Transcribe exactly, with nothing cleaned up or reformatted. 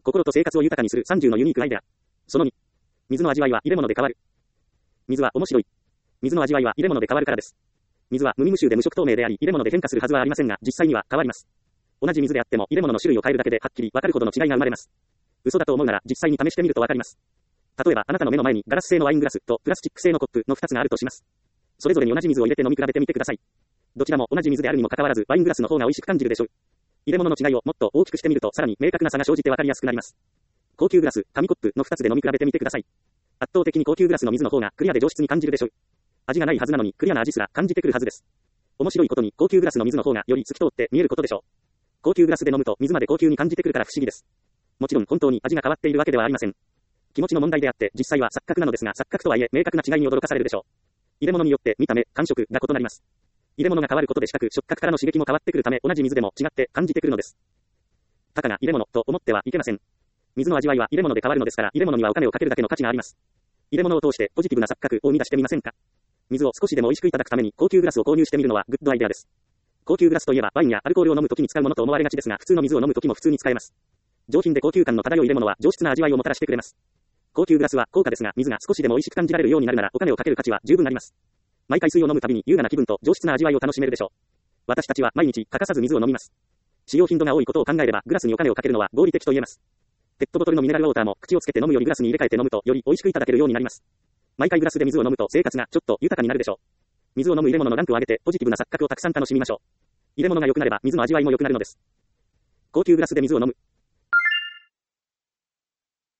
心と生活を豊かにするさんじゅうのユニークアイデア。そのに、水の味わいは入れ物で変わる。水は面白い。水の味わいは入れ物で変わるからです。水は無味無臭で無色透明であり、入れ物で変化するはずはありませんが、実際には変わります。同じ水であっても入れ物の種類を変えるだけではっきりわかるほどの違いが生まれます。嘘だと思うなら実際に試してみるとわかります。例えばあなたの目の前にガラス製のワイングラスとプラスチック製のコップのふたつがあるとします。それぞれに同じ水を入れて飲み比べてみてください。どちらも同じ水であるにもかかわらずワイングラスの方が美味しく感じるでしょう。入れ物の違いをもっと大きくしてみるとさらに明確な差が生じてわかりやすくなります。高級グラス、紙コップのふたつで飲み比べてみてください。圧倒的に高級グラスの水の方がクリアで上質に感じるでしょう。味がないはずなのにクリアな味すら感じてくるはずです。面白いことに高級グラスの水の方がより透き通って見えることでしょう。高級グラスで飲むと水まで高級に感じてくるから不思議です。もちろん本当に味が変わっているわけではありません。気持ちの問題であって実際は錯覚なのですが錯覚とはいえ明確な違いに驚かされるでしょう。入れ物によって見た目、感触が異なります。入れ物が変わることで視覚、触覚からの刺激も変わってくるため同じ水でも違って感じてくるのです。たかが入れ物と思ってはいけません。水の味わいは入れ物で変わるのですから入れ物にはお金をかけるだけの価値があります。入れ物を通してポジティブな錯覚を生み出してみませんか。水を少しでも美味しくいただくために高級グラスを購入してみるのはグッドアイデアです。高級グラスといえばワインやアルコールを飲むときに使うものと思われがちですが普通の水を飲むときも普通に使えます。上品で高級感の漂う入れ物は上質な味わいをもたらしてくれます。高級グラスは高価ですが水が少しでも美味しく感じられるようになるならお金をかける価値は十分あります。毎回水を飲むたびに優雅な気分と上質な味わいを楽しめるでしょう。私たちは毎日欠かさず水を飲みます。使用頻度が多いことを考えればグラスにお金をかけるのは合理的と言えます。ペットボトルのミネラルウォーターも口をつけて飲むよりグラスに入れ替えて飲むとより美味しくいただけるようになります。毎回グラスで水を飲むと生活がちょっと豊かになるでしょう。水を飲む入れ物のランクを上げてポジティブな錯覚をたくさん楽しみましょう。入れ物が良くなれば水の味わいも良くなるのです。高級グラスで水を飲む。